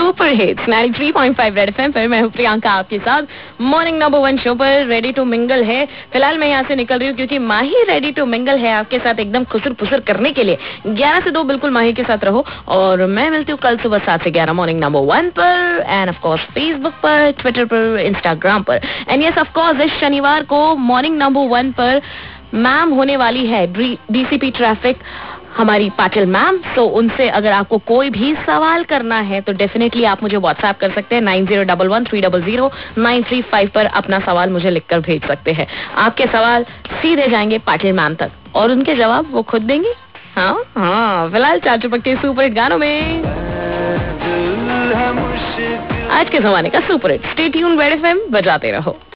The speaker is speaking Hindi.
सुपर हिट्स 93.5 रेड एफएम पर मैं हूँ प्रियंका आपके साथ। मॉर्निंग नंबर 1 शो पर रेडी टू मिंगल है। फिलहाल मैं यहाँ से निकल रही हूँ क्योंकि माही रेडी टू मिंगल है आपके साथ एकदम खुसर फुसर करने के लिए। 11 से 2 बिल्कुल माही के साथ रहो और मैं मिलती हूँ कल सुबह 7 से 11 मॉर्निंग नंबर 1 पर एंड ऑफ कोर्स फेसबुक पर, ट्विटर पर, इंस्टाग्राम पर एंड यस ऑफ कोर्स इस शनिवार को मॉर्निंग नंबर 1 पर मैम होने वाली है डीसीपी ट्रैफिक हमारी पाटिल मैम। तो उनसे अगर आपको कोई भी सवाल करना है तो डेफिनेटली आप मुझे व्हाट्सएप कर सकते हैं 9011300935 पर अपना सवाल मुझे लिखकर भेज सकते हैं। आपके सवाल सीधे जाएंगे पाटिल मैम तक और उनके जवाब वो खुद देंगी। हाँ, फिलहाल चार चुपके सुपर हिट गानों में आज के जमाने का super hit. Stay tuned red FM बजाते रहो।